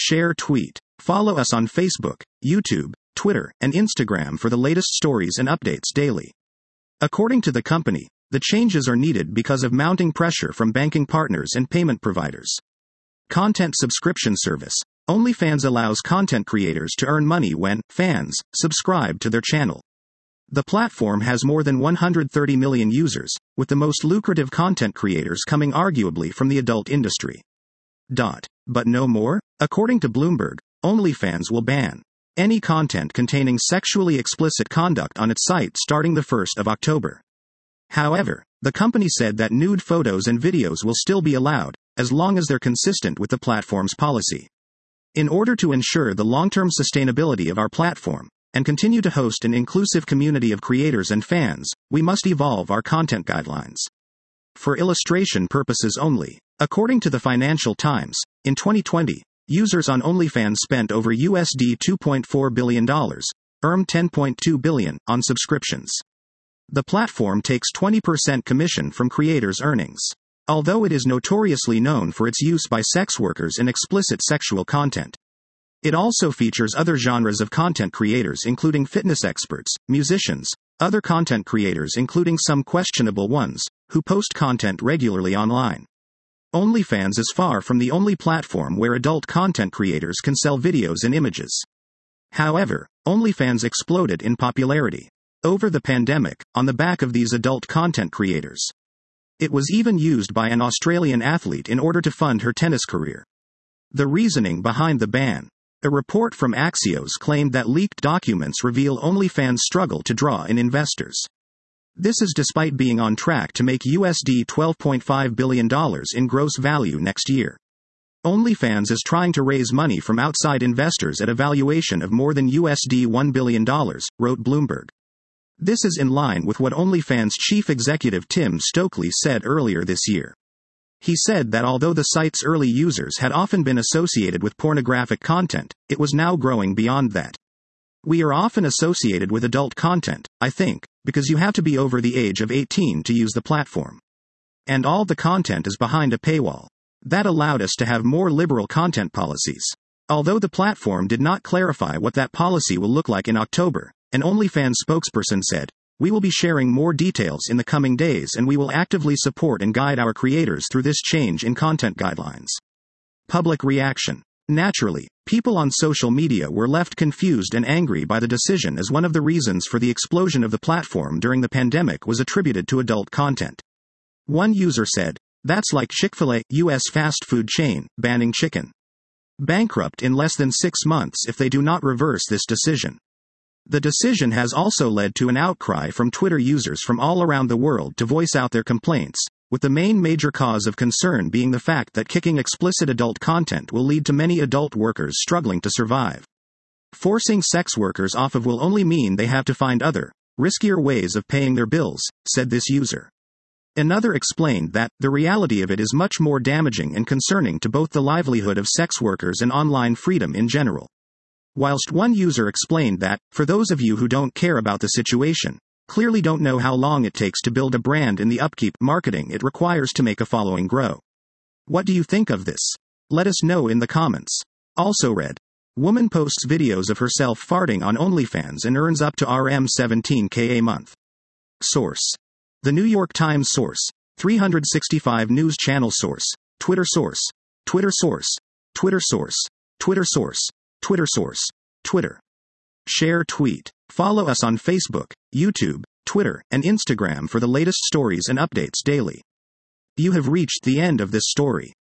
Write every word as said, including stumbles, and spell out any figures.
share, tweet. Follow us on Facebook, YouTube, Twitter, and Instagram for the latest stories and updates daily. According to the company, the changes are needed because of mounting pressure from banking partners and payment providers. Content subscription service. OnlyFans allows content creators to earn money when fans subscribe to their channel. The platform has more than one hundred thirty million users, with the most lucrative content creators coming arguably from the adult industry. Dot. But no more? According to Bloomberg, OnlyFans will ban any content containing sexually explicit conduct on its site starting the first of October. However, the company said that nude photos and videos will still be allowed, as long as they're consistent with the platform's policy. In order to ensure the long-term sustainability of our platform, and continue to host an inclusive community of creators and fans, we must evolve our content guidelines. For illustration purposes only. According to the Financial Times, in twenty twenty, users on OnlyFans spent over U S D two point four billion dollars, earned ten point two billion dollars, on subscriptions. The platform takes twenty percent commission from creators' earnings. Although it is notoriously known for its use by sex workers in explicit sexual content. It also features other genres of content creators including fitness experts, musicians, other content creators including some questionable ones, who post content regularly online. OnlyFans is far from the only platform where adult content creators can sell videos and images. However, OnlyFans exploded in popularity over the pandemic, on the back of these adult content creators. It was even used by an Australian athlete in order to fund her tennis career. The reasoning behind the ban. A report from Axios claimed that leaked documents reveal OnlyFans' struggle to draw in investors. This is despite being on track to make U S D twelve point five billion dollars in gross value next year. OnlyFans is trying to raise money from outside investors at a valuation of more than U S D one billion dollars, wrote Bloomberg. This is in line with what OnlyFans chief executive Tim Stokely said earlier this year. He said that although the site's early users had often been associated with pornographic content, it was now growing beyond that. We are often associated with adult content, I think, because you have to be over the age of eighteen to use the platform. And all the content is behind a paywall. That allowed us to have more liberal content policies. Although the platform did not clarify what that policy will look like in October, an OnlyFans spokesperson said, "We will be sharing more details in the coming days and we will actively support and guide our creators through this change in content guidelines." Public reaction. Naturally, people on social media were left confused and angry by the decision, as one of the reasons for the explosion of the platform during the pandemic was attributed to adult content. One user said, "That's like Chick-fil-A, U S fast food chain, banning chicken. Bankrupt in less than six months if they do not reverse this decision." The decision has also led to an outcry from Twitter users from all around the world to voice out their complaints, with the main major cause of concern being the fact that kicking explicit adult content will lead to many adult workers struggling to survive. Forcing sex workers off of will only mean they have to find other, riskier ways of paying their bills, said this user. Another explained that the reality of it is much more damaging and concerning to both the livelihood of sex workers and online freedom in general. Whilst one user explained that, for those of you who don't care about the situation, clearly don't know how long it takes to build a brand and the upkeep marketing it requires to make a following grow. What do you think of this? Let us know in the comments. Also read. Woman posts videos of herself farting on OnlyFans and earns up to R M seventeen K a month. Source. The New York Times source. three sixty-five News Channel source. Twitter source. Twitter source. Twitter source. Twitter source. Twitter source. Twitter. Share, tweet. Follow us on Facebook, YouTube, Twitter, and Instagram for the latest stories and updates daily. You have reached the end of this story.